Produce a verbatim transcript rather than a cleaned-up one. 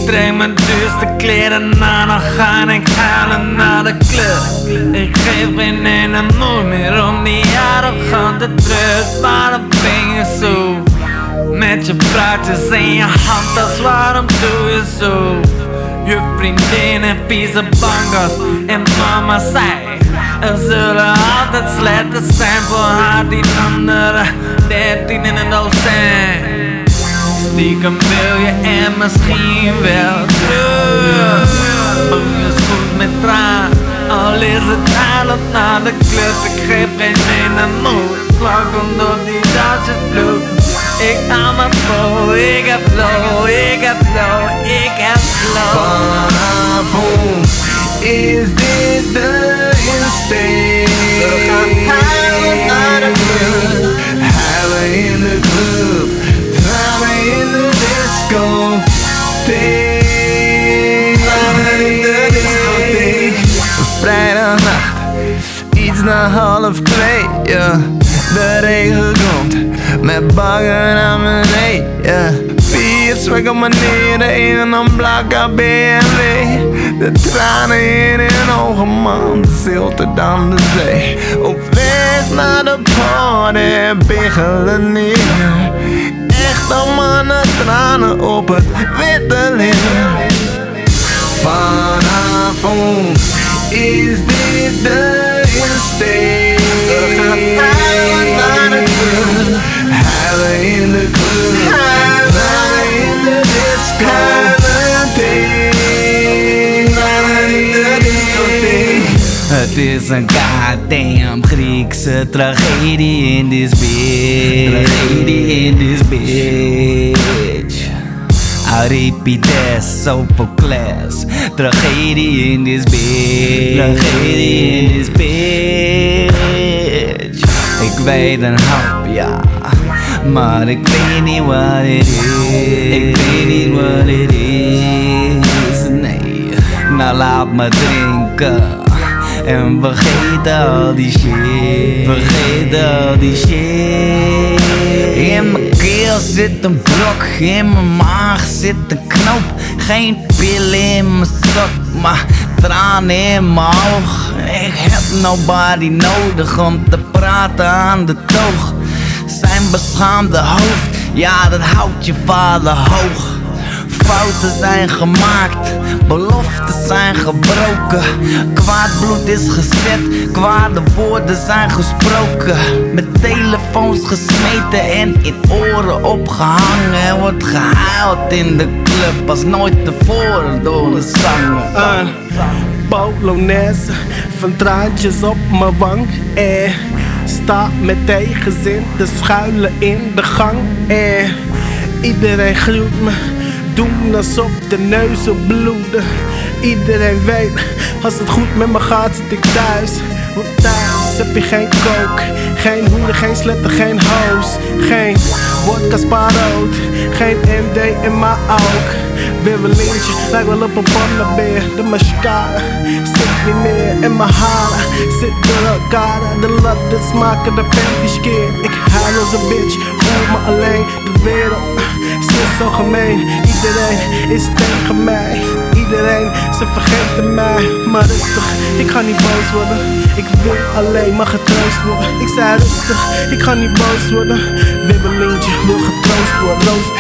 trek mijn duurste kleren aan, dan ga ik huilen naar de club. Ik geef geen ene moe meer om die arrogante terug. Waarom ben je zo? Met je praatjes in je hand, als waarom doe je zo? Je vriendin en vieze bangas en mama zei: er zullen altijd slechte zijn voor haar, die andere dertien in een dozijn. Stiekem wil je en misschien wel terug. Oh, je schoot met traan, al is het huilend naar de club. Ik geef geen ene moed, vlak omdat die Duitse vloed. Ik hou me vol, ik heb flow, ik heb flow, ik heb flow. Vanavond is dit de insteek. We gaan huilen naar de club. Huilen in de club, tranen in de disco. Tranen in de discotheek. Vrijdagnacht, iets na half twee, yeah. De regen komt met bagger naar beneden, yeah. Vier zwakke manieren in een blakke B M W. De tranen in hun ogen, man, zilter dan de zee. Op weg naar de party, biggelen neer. Echte mannen, tranen op het witte leer. Vanavond is dit de insteek. We gaan huilen naar de club. Huilen in de club, huilen in de disco. Huilen in de discotheek. Het is een goddamn Griekse tragedie in this bitch. Tragedie in this bitch. Euripides, Sophocles. Tragedie in this bitch. Tragedie in this bitch. Ik weet een hoop, ja, maar ik weet niet wat het is. Ik weet niet wat het is, nee. Nou laat me drinken en vergeet al die shit. Vergeet al die shit. In mijn keel zit een blok, in mijn maag zit een knoop. Geen pillen in mijn sok, maar tranen in mijn oog. Ik heb nobody nodig om te praten aan de toog. Zijn beschaamde hoofd, ja, dat houdt je vader hoog. Fouten zijn gemaakt, beloften zijn gebroken. Kwaad bloed is gezet, kwade woorden zijn gesproken. Met telefoons gesmeten en in oren opgehangen. Er wordt gehuild in de club als nooit tevoren door de zanger. Een Polonaise van traantjes op mijn wang. Eh, sta met tegenzin te schuilen in de gang. Eh, iedereen gruwt me, doen alsof de neuzen bloeden. Iedereen weet, als het goed met me gaat zit ik thuis. Want thuis heb je geen kook, geen hoeden, geen sletten, geen hoos. Geen wodka spaarrood, geen M D in mijn oog. Wibbelintje, lijkt wel op een pannenbeer. De mascara zit niet meer in mijn haren. Zit door elkaar, de latten smaken de panties keer. Ik huil als een bitch, voel me alleen. De wereld is zo gemeen. Iedereen is tegen mij. Iedereen, ze vergeten mij. Maar rustig, ik ga niet boos worden. Ik wil alleen maar getroost worden. Ik zei rustig, ik ga niet boos worden. Wibbelintje wil getroost worden.